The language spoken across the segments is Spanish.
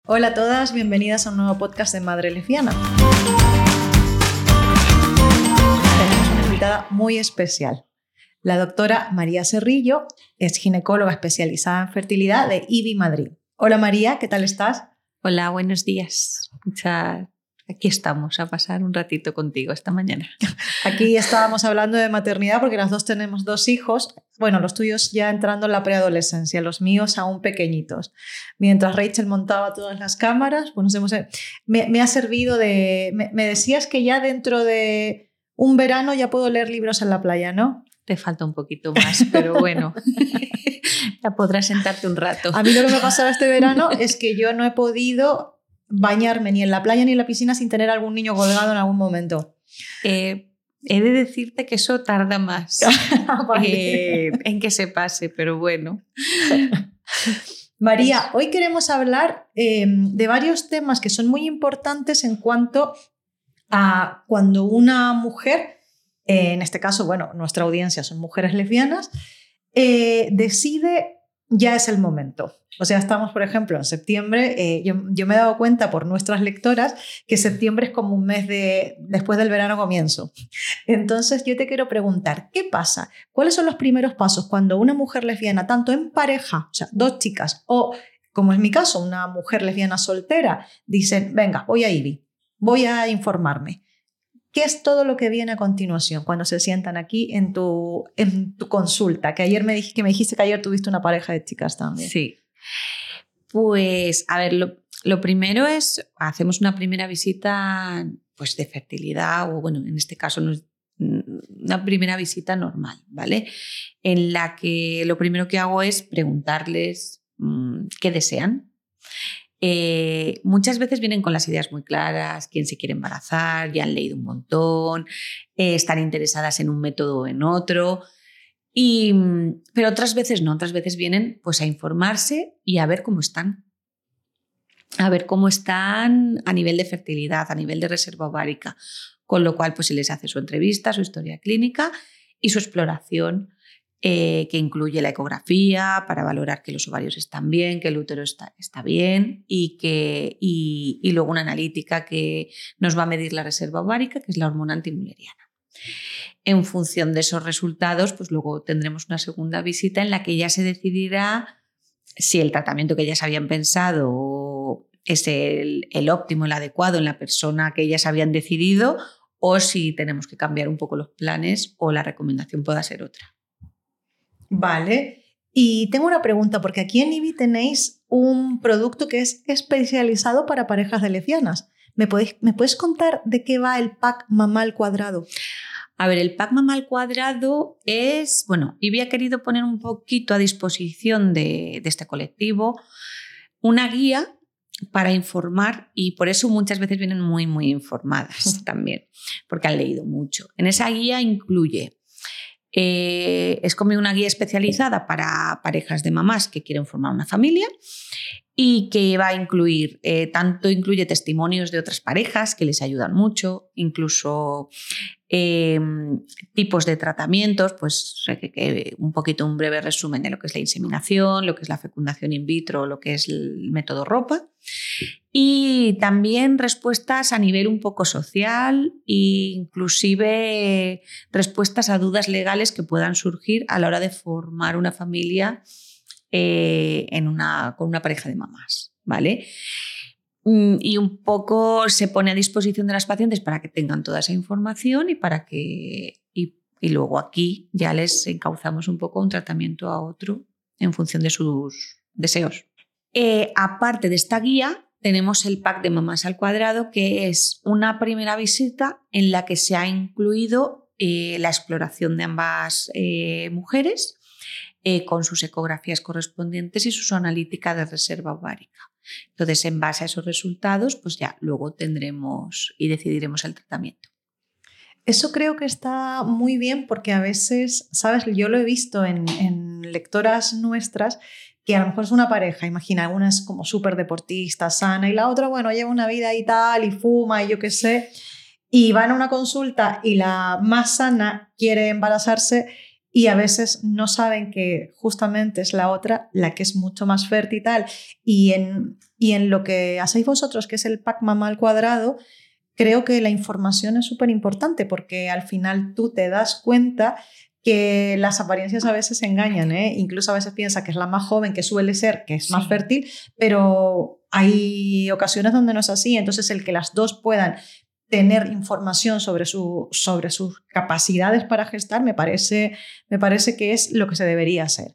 Hola a todas, bienvenidas a un nuevo podcast de Madre Lesbiana. Tenemos una invitada muy especial. La doctora María Serrillo es ginecóloga especializada en fertilidad de IBI Madrid. Hola María, ¿qué tal estás? Hola, buenos días. Aquí estamos a pasar un ratito contigo esta mañana. Aquí estábamos hablando de maternidad porque las dos tenemos 2 hijos. Bueno, los tuyos ya entrando en la preadolescencia, los míos aún pequeñitos. Mientras Rachel montaba todas las cámaras, pues me ha servido de... Me decías que ya dentro de un verano ya puedo leer libros en la playa, ¿no? Te falta un poquito más, pero bueno, ya podrás sentarte un rato. A mí lo que me ha pasado este verano es que yo no he podido bañarme ni en la playa ni en la piscina sin tener algún niño colgado en algún momento. He de decirte que eso tarda más vale. En que se pase, pero bueno. María, hoy queremos hablar de varios temas que son muy importantes en cuanto a cuando una mujer, en este caso, bueno, nuestra audiencia son mujeres lesbianas, decide ya es el momento. O sea, estamos, por ejemplo, en septiembre. Yo me he dado cuenta por nuestras lectoras que septiembre es como un mes después del verano comienzo. Entonces, yo te quiero preguntar, ¿qué pasa? ¿Cuáles son los primeros pasos cuando una mujer lesbiana, tanto en pareja, o sea, 2 chicas, o como es mi caso, una mujer lesbiana soltera, dicen, venga, voy a IBI, voy a informarme? ¿Qué es todo lo que viene a continuación cuando se sientan aquí en tu consulta? Que ayer me dijiste que ayer tuviste una pareja de chicas también. Sí. Pues, a ver, lo primero es, hacemos una primera visita pues, de fertilidad, o bueno, en este caso no es una primera visita normal, ¿vale? En la que lo primero que hago es preguntarles qué desean. Muchas veces vienen con las ideas muy claras, quién se quiere embarazar, ya han leído un montón, están interesadas en un método o en otro, pero otras veces no, otras veces vienen pues, a informarse y a ver cómo están. A ver cómo están a nivel de fertilidad, a nivel de reserva ovárica, con lo cual pues, se les hace su entrevista, su historia clínica y su exploración, que incluye la ecografía para valorar que los ovarios están bien, que el útero está bien y luego una analítica que nos va a medir la reserva ovárica, que es la hormona antimülleriana. En función de esos resultados, pues luego tendremos una segunda visita en la que ya se decidirá si el tratamiento que ellas habían pensado es el óptimo, el adecuado en la persona que ellas habían decidido, o si tenemos que cambiar un poco los planes o la recomendación pueda ser otra. Vale. Y tengo una pregunta, porque aquí en IBI tenéis un producto que es especializado para parejas de lesbianas. ¿Me puedes contar de qué va el pack Mamá al Cuadrado? A ver, el pack Mamá al Cuadrado es, bueno, IBI ha querido poner un poquito a disposición de este colectivo una guía para informar, y por eso muchas veces vienen muy, muy informadas también, porque han leído mucho. En esa guía incluye, es como una guía especializada para parejas de mamás que quieren formar una familia y que va a incluir, tanto incluye testimonios de otras parejas que les ayudan mucho, incluso tipos de tratamientos, pues un poquito un breve resumen de lo que es la inseminación, lo que es la fecundación in vitro, lo que es el método ROPA, y también respuestas a nivel un poco social e inclusive respuestas a dudas legales que puedan surgir a la hora de formar una familia con una pareja de mamás, ¿vale? Y un poco se pone a disposición de las pacientes para que tengan toda esa información y para que y luego aquí ya les encauzamos un poco un tratamiento a otro en función de sus deseos. Aparte de esta guía, tenemos el pack de Mamás al Cuadrado, que es una primera visita en la que se ha incluido la exploración de ambas mujeres con sus ecografías correspondientes y su analítica de reserva ovárica. Entonces, en base a esos resultados, pues ya luego tendremos y decidiremos el tratamiento. Eso creo que está muy bien porque a veces, ¿sabes? Yo lo he visto en lectoras nuestras que a lo mejor es una pareja, imagina, una es como súper deportista, sana, y la otra, bueno, lleva una vida y tal, y fuma, y yo qué sé, y van a una consulta y la más sana quiere embarazarse y a veces no saben que justamente es la otra la que es mucho más fértil y tal. Y en lo que hacéis vosotros, que es el pack mamá al cuadrado, creo que la información es súper importante porque al final tú te das cuenta que las apariencias a veces engañan, ¿eh? Incluso a veces piensa que es la más joven, que suele ser, que es más fértil, pero hay ocasiones donde no es así. Entonces el que las dos puedan tener información sobre sus capacidades para gestar me parece que es lo que se debería hacer.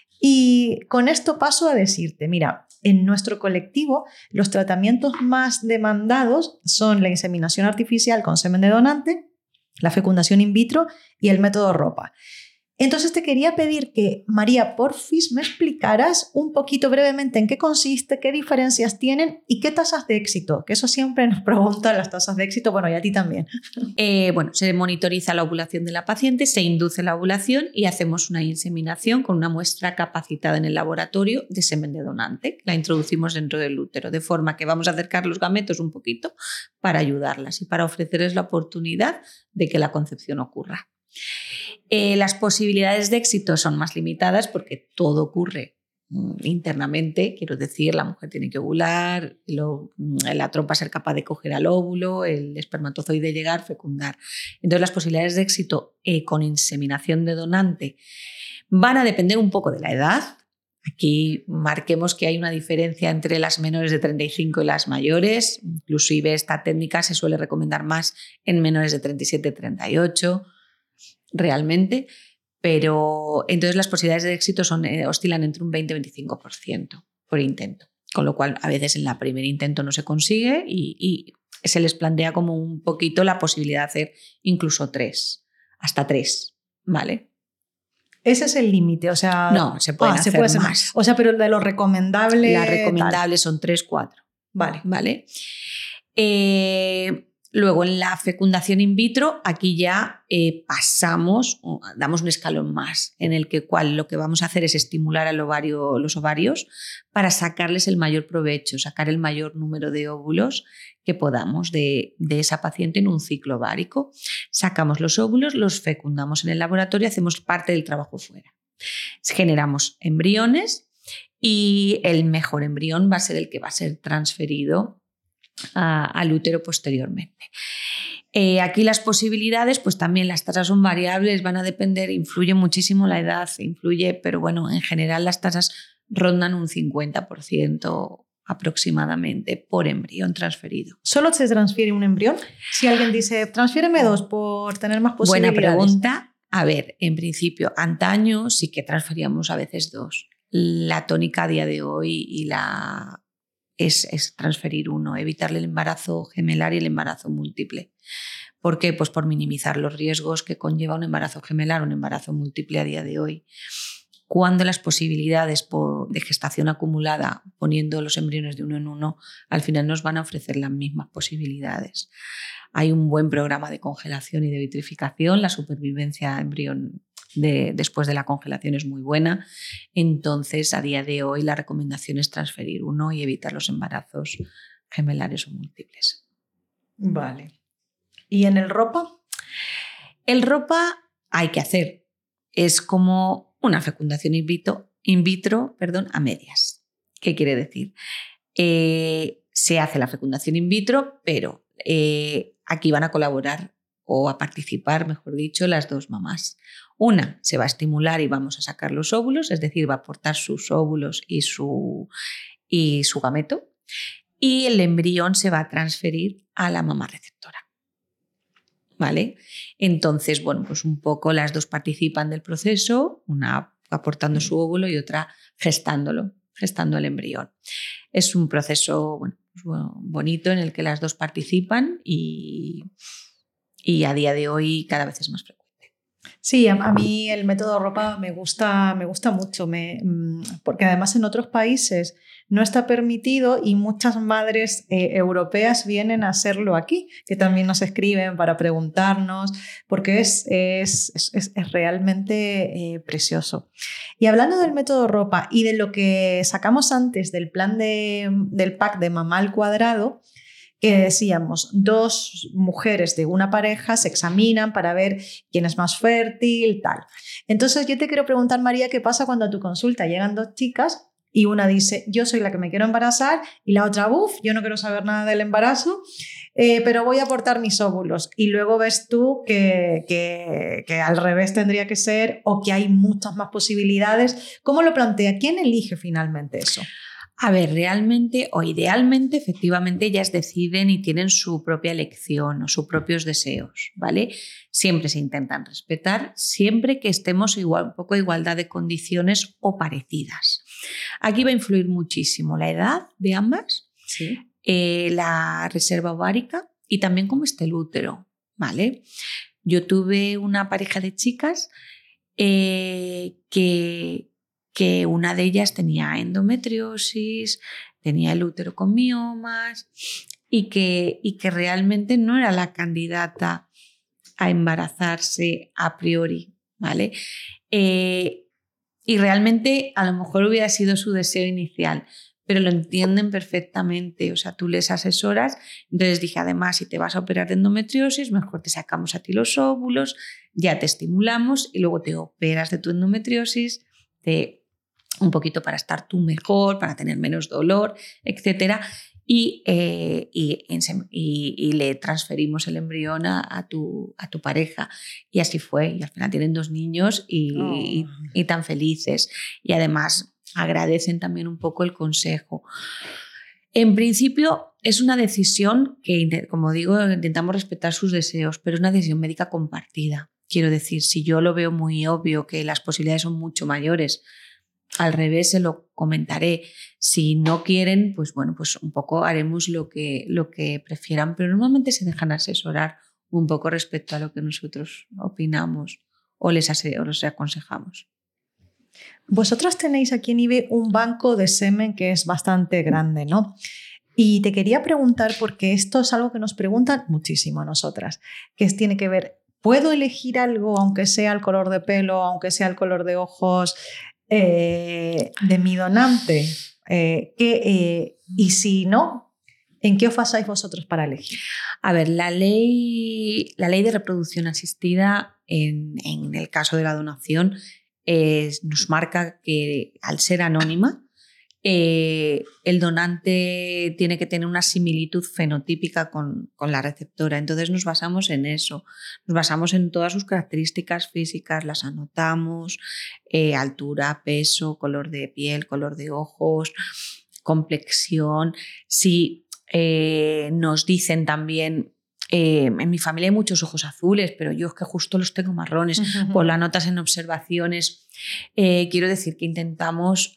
Y con esto paso a decirte, mira, en nuestro colectivo los tratamientos más demandados son la inseminación artificial con semen de donante, la fecundación in vitro y el método ROPA. Entonces te quería pedir que, María, porfis, me explicaras un poquito brevemente en qué consiste, qué diferencias tienen y qué tasas de éxito, que eso siempre nos preguntan las tasas de éxito, bueno, y a ti también. Bueno, se monitoriza la ovulación de la paciente, se induce la ovulación y hacemos una inseminación con una muestra capacitada en el laboratorio de semen de donante. La introducimos dentro del útero, de forma que vamos a acercar los gametos un poquito para ayudarlas y para ofrecerles la oportunidad de que la concepción ocurra. Las posibilidades de éxito son más limitadas porque todo ocurre internamente, quiero decir, la mujer tiene que ovular, la trompa ser capaz de coger al óvulo, el espermatozoide llegar, fecundar. Entonces las posibilidades de éxito con inseminación de donante van a depender un poco de la edad. Aquí marquemos que hay una diferencia entre las menores de 35 y las mayores, inclusive esta técnica se suele recomendar más en menores de 37-38 realmente, pero entonces las posibilidades de éxito oscilan entre un 20-25% por intento, con lo cual a veces en el primer intento no se consigue y se les plantea como un poquito la posibilidad de hacer incluso hasta 3, ¿vale? Ese es el límite, o sea... No, se pueden hacer más. O sea, pero de lo recomendable... Las recomendables son 3-4. Vale. Luego, en la fecundación in vitro, aquí ya damos un escalón más, en el que lo que vamos a hacer es estimular los ovarios para sacarles el mayor provecho, sacar el mayor número de óvulos que podamos de esa paciente en un ciclo ovárico. Sacamos los óvulos, los fecundamos en el laboratorio, hacemos parte del trabajo fuera. Generamos embriones y el mejor embrión va a ser el que va a ser transferido al útero posteriormente. Aquí las posibilidades, pues también las tasas son variables, van a depender, influye muchísimo la edad, pero bueno, en general las tasas rondan un 50% aproximadamente por embrión transferido. ¿Solo se transfiere un embrión? Si alguien dice, transfiéreme 2 por tener más posibilidades. Buena pregunta. A ver, en principio, antaño sí que transferíamos a veces 2. La tónica a día de hoy es transferir 1, evitarle el embarazo gemelar y el embarazo múltiple. ¿Por qué? Pues por minimizar los riesgos que conlleva un embarazo gemelar o un embarazo múltiple a día de hoy. Cuando las posibilidades de gestación acumulada, poniendo los embriones de uno en uno, al final nos van a ofrecer las mismas posibilidades. Hay un buen programa de congelación y de vitrificación, la supervivencia embrión después de la congelación es muy buena. Entonces, a día de hoy, la recomendación es transferir 1 y evitar los embarazos gemelares o múltiples. Vale. ¿Y en el ROPA? El ROPA hay que hacer. Es como una fecundación in vitro, a medias. ¿Qué quiere decir? Se hace la fecundación in vitro, pero aquí van a colaborar o a participar, mejor dicho, las dos mamás. Una se va a estimular y vamos a sacar los óvulos, es decir, va a aportar sus óvulos y su gameto, y el embrión se va a transferir a la mamá receptora. ¿Vale? Entonces, bueno, pues un poco las dos participan del proceso, una aportando su óvulo y otra gestando el embrión. Es un proceso bonito en el que las dos participan y a día de hoy cada vez es más frecuente. Sí, a mí el método ROPA me gusta mucho, porque además en otros países no está permitido y muchas madres europeas vienen a hacerlo aquí, que también nos escriben para preguntarnos, porque es realmente precioso. Y hablando del método ROPA y de lo que sacamos antes del plan del pack de mamá al cuadrado, que decíamos, 2 mujeres de una pareja se examinan para ver quién es más fértil, tal. Entonces yo te quiero preguntar, María, ¿qué pasa cuando a tu consulta llegan 2 chicas y una dice, yo soy la que me quiero embarazar, y la otra, yo no quiero saber nada del embarazo, pero voy a aportar mis óvulos? Y luego ves tú que al revés tendría que ser, o que hay muchas más posibilidades. ¿Cómo lo plantea? ¿Quién elige finalmente eso? A ver, realmente o idealmente, efectivamente, ellas deciden y tienen su propia elección o sus propios deseos, ¿vale? Siempre se intentan respetar, siempre que estemos un poco a igualdad de condiciones o parecidas. Aquí va a influir muchísimo la edad de ambas, sí. La reserva ovárica y también cómo esté el útero, ¿vale? Yo tuve una pareja de chicas que una de ellas tenía endometriosis, tenía el útero con miomas y que realmente no era la candidata a embarazarse a priori, ¿vale? Y realmente a lo mejor hubiera sido su deseo inicial, pero lo entienden perfectamente, o sea, tú les asesoras. Entonces dije, además, si te vas a operar de endometriosis, mejor te sacamos a ti los óvulos, ya te estimulamos y luego te operas de tu endometriosis, un poquito para estar tú mejor, para tener menos dolor, etc. Y le transferimos el embrión a tu pareja. Y así fue. Y al final tienen 2 niños y tan felices. Y además agradecen también un poco el consejo. En principio es una decisión que, como digo, intentamos respetar sus deseos, pero es una decisión médica compartida. Quiero decir, si yo lo veo muy obvio que las posibilidades son mucho mayores, al revés se lo comentaré. Si no quieren, pues bueno, pues un poco haremos lo que prefieran, pero normalmente se dejan asesorar un poco respecto a lo que nosotros opinamos o les aconsejamos. Vosotros tenéis aquí en IBE un banco de semen que es bastante grande, ¿no? Y te quería preguntar, porque esto es algo que nos preguntan muchísimo a nosotras, que tiene que ver, ¿puedo elegir algo aunque sea el color de pelo, aunque sea el color de ojos de mi donante? Y si no, ¿en qué os basáis vosotros para elegir? A ver, la ley de reproducción asistida en el caso de la donación nos marca que al ser anónima, el donante tiene que tener una similitud fenotípica con la receptora. Entonces nos basamos en eso, nos basamos en todas sus características físicas, las anotamos, altura, peso, color de piel, color de ojos, complexión. Si nos dicen también, en mi familia hay muchos ojos azules, pero yo es que justo los tengo marrones, pues lo anotas en observaciones. Quiero decir que intentamos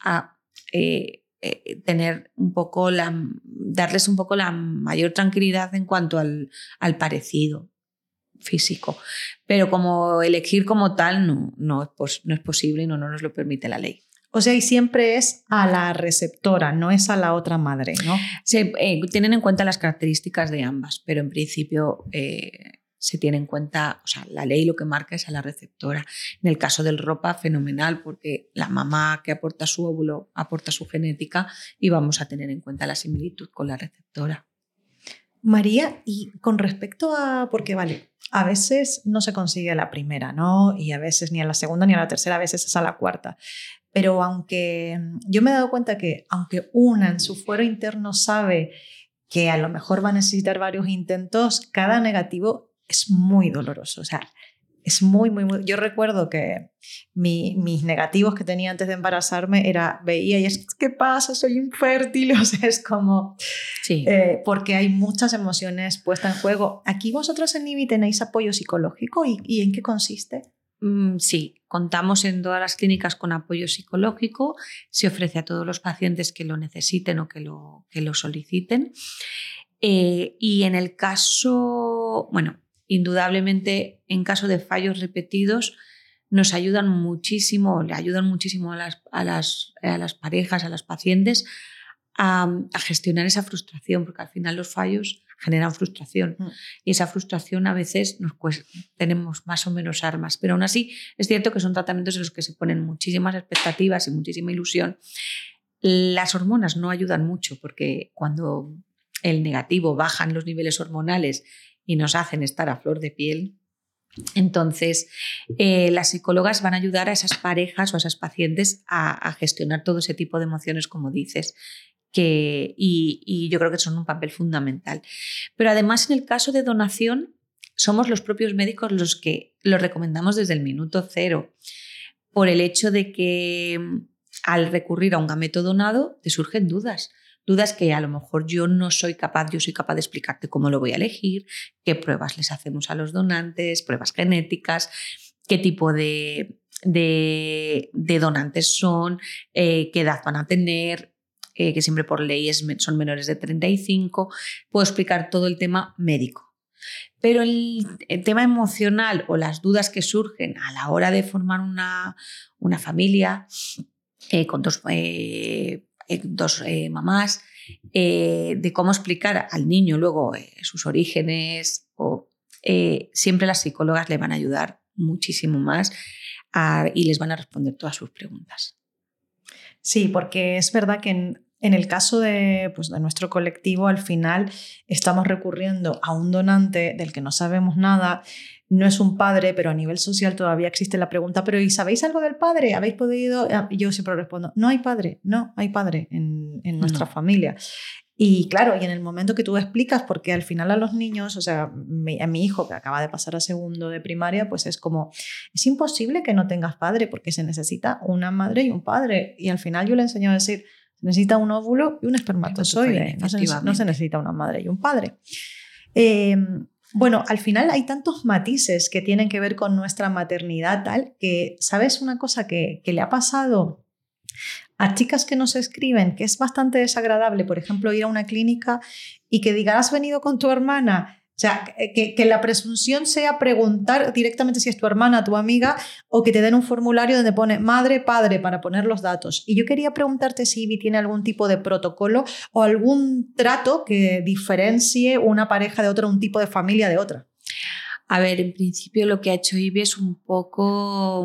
tener un poco darles un poco la mayor tranquilidad en cuanto al parecido físico, pero como elegir como tal no es posible y no nos lo permite la ley. O sea, y siempre es a la receptora, no es a la otra madre, ¿no? Tienen en cuenta las características de ambas, pero en principio se tiene en cuenta, o sea, la ley lo que marca es a la receptora. En el caso del ropa, fenomenal, porque la mamá que aporta su óvulo aporta su genética y vamos a tener en cuenta la similitud con la receptora. María, y con respecto a, porque vale, a veces no se consigue la primera, ¿no? Y a veces ni a la segunda ni a la tercera, a veces es a la cuarta. Pero aunque yo me he dado cuenta que aunque una en su fuero interno sabe que a lo mejor va a necesitar varios intentos, cada negativo es muy doloroso. O sea, es muy, muy, muy... Yo recuerdo que mis negativos que tenía antes de embarazarme veía y es, ¿qué pasa? Soy infértil. O sea, es como... Sí. Porque hay muchas emociones puestas en juego. ¿Aquí vosotros en IBI tenéis apoyo psicológico y en qué consiste? Sí, contamos en todas las clínicas con apoyo psicológico, se ofrece a todos los pacientes que lo necesiten o que lo soliciten. Y en el caso, bueno, indudablemente en caso de fallos repetidos nos ayudan muchísimo, le ayudan muchísimo a las parejas, a las pacientes a gestionar esa frustración, porque al final los fallos generan frustración y esa frustración a veces tenemos más o menos armas, pero aún así es cierto que son tratamientos en los que se ponen muchísimas expectativas y muchísima ilusión. Las hormonas no ayudan mucho porque cuando el negativo, bajan los niveles hormonales y nos hacen estar a flor de piel. Entonces, las psicólogas van a ayudar a esas parejas o a esas pacientes a gestionar todo ese tipo de emociones, como dices, y yo creo que son un papel fundamental. Pero además, en el caso de donación, somos los propios médicos los que lo recomendamos desde el minuto cero, por el hecho de que al recurrir a un gameto donado te surgen dudas que a lo mejor yo soy capaz de explicarte cómo lo voy a elegir, qué pruebas les hacemos a los donantes, pruebas genéticas, qué tipo de donantes son, qué edad van a tener, que siempre por ley son menores de 35. Puedo explicar todo el tema médico. Pero el tema emocional o las dudas que surgen a la hora de formar una familia con dos mamás, de cómo explicar al niño luego sus orígenes, siempre las psicólogas le van a ayudar muchísimo más y les van a responder todas sus preguntas. Sí, porque es verdad que en el caso de nuestro colectivo, al final estamos recurriendo a un donante del que no sabemos nada. No es un padre, pero a nivel social todavía existe la pregunta, ¿pero ¿y sabéis algo del padre? ¿Habéis podido? Yo siempre respondo, no hay padre en nuestra familia. Y claro, y en el momento que tú explicas, porque al final a los niños, o sea, a mi hijo que acaba de pasar a segundo de primaria, pues es como, es imposible que no tengas padre porque se necesita una madre y un padre. Y al final yo le enseño a decir, se necesita un óvulo y un espermatozoide, no se necesita una madre y un padre. Bueno, al final hay tantos matices que tienen que ver con nuestra maternidad, tal, que, ¿sabes una cosa que le ha pasado a chicas que nos escriben, que es bastante desagradable? Por ejemplo, ir a una clínica y que digan, ¿has venido con tu hermana? O sea, que la presunción sea preguntar directamente si es tu hermana, tu amiga, o que te den un formulario donde pone madre, padre, para poner los datos. Y yo quería preguntarte si Ivy tiene algún tipo de protocolo o algún trato que diferencie una pareja de otra, un tipo de familia de otra. A ver, en principio lo que ha hecho Ivy es un poco...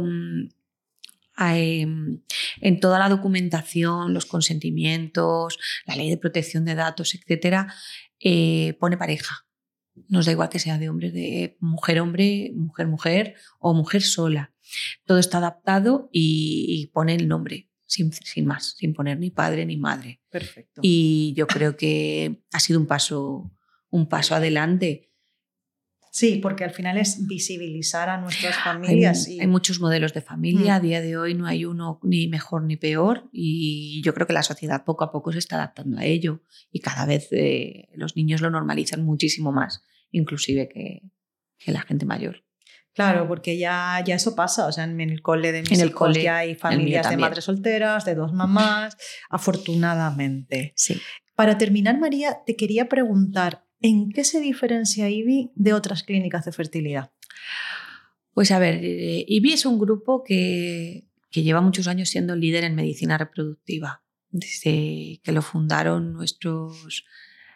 en toda la documentación, los consentimientos, la ley de protección de datos, etcétera, pone pareja. Nos da igual que sea de hombre, de mujer-hombre, mujer-mujer o mujer sola. Todo está adaptado y pone el nombre, sin más, sin poner ni padre ni madre. Perfecto. Y yo creo que ha sido un paso adelante. Sí, porque al final es visibilizar a nuestras familias. Hay muchos modelos de familia. A día de hoy no hay uno ni mejor ni peor, y yo creo que la sociedad poco a poco se está adaptando a ello y cada vez los niños lo normalizan muchísimo más, inclusive que la gente mayor. Claro, porque ya eso pasa. O sea, en el cole de mis hijos ya hay familias de madres solteras, de dos mamás, afortunadamente. Sí. Para terminar, María, te quería preguntar, ¿en qué se diferencia Ivy de otras clínicas de fertilidad? Pues a ver, Ivy es un grupo que lleva muchos años siendo líder en medicina reproductiva. Desde que lo fundaron nuestros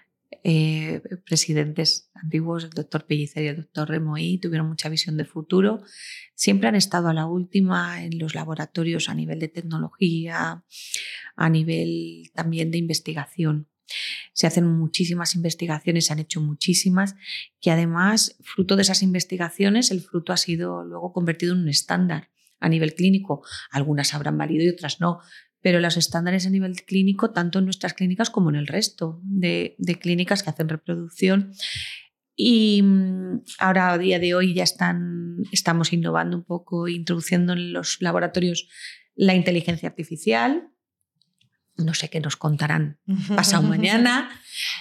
presidentes antiguos, el doctor Pellicer y el doctor Remoí, tuvieron mucha visión de futuro. Siempre han estado a la última en los laboratorios a nivel de tecnología, a nivel también de investigación. Se hacen muchísimas investigaciones, se han hecho muchísimas, que además, fruto de esas investigaciones, el fruto ha sido luego convertido en un estándar a nivel clínico. Algunas habrán valido y otras no, pero los estándares a nivel clínico, tanto en nuestras clínicas como en el resto de clínicas que hacen reproducción. Y ahora, a día de hoy, ya estamos innovando un poco, introduciendo en los laboratorios la inteligencia artificial. No sé qué nos contarán pasado mañana.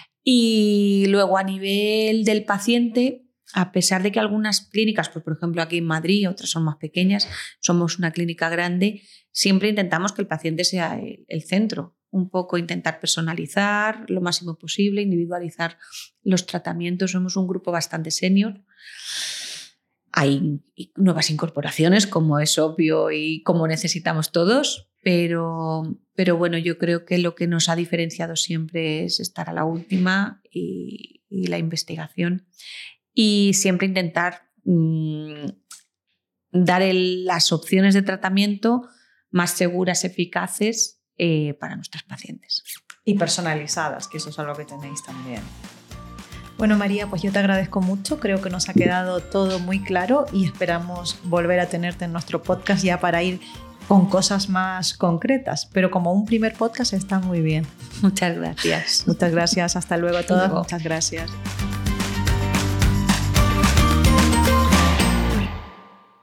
Y luego, a nivel del paciente, a pesar de que algunas clínicas, pues por ejemplo aquí en Madrid, otras son más pequeñas, somos una clínica grande, siempre intentamos que el paciente sea el centro. Un poco intentar personalizar lo máximo posible, individualizar los tratamientos. Somos un grupo bastante senior. Hay nuevas incorporaciones, como es obvio y como necesitamos todos, pero bueno, yo creo que lo que nos ha diferenciado siempre es estar a la última y la investigación, y siempre intentar dar las opciones de tratamiento más seguras, eficaces para nuestros pacientes. Y personalizadas, que eso es algo que tenéis también. Bueno, María, pues yo te agradezco mucho. Creo que nos ha quedado todo muy claro y esperamos volver a tenerte en nuestro podcast ya para ir con cosas más concretas. Pero como un primer podcast está muy bien. Muchas gracias. Muchas gracias. Hasta luego a todas. Muchas gracias.